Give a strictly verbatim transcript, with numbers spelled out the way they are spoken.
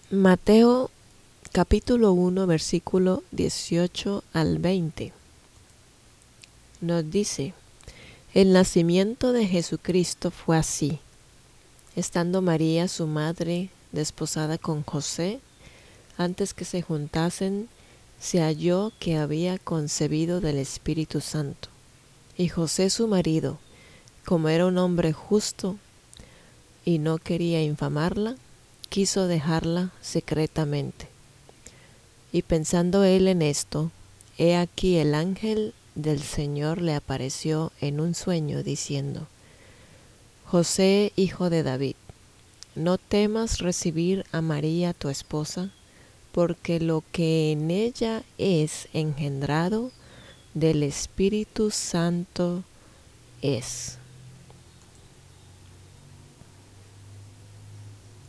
Mateo capítulo uno versículo dieciocho al veinte nos dice: el nacimiento de Jesucristo fue así. Estando María su madre desposada con José, antes que se juntasen, se halló que había concebido del Espíritu Santo. Y José su marido, como era un hombre justo y no quería infamarla, quiso dejarla secretamente. Y pensando él en esto, he aquí el ángel del Señor le apareció en un sueño, diciendo: José, hijo de David, no temas recibir a María tu esposa, porque lo que en ella es engendrado del Espíritu Santo es.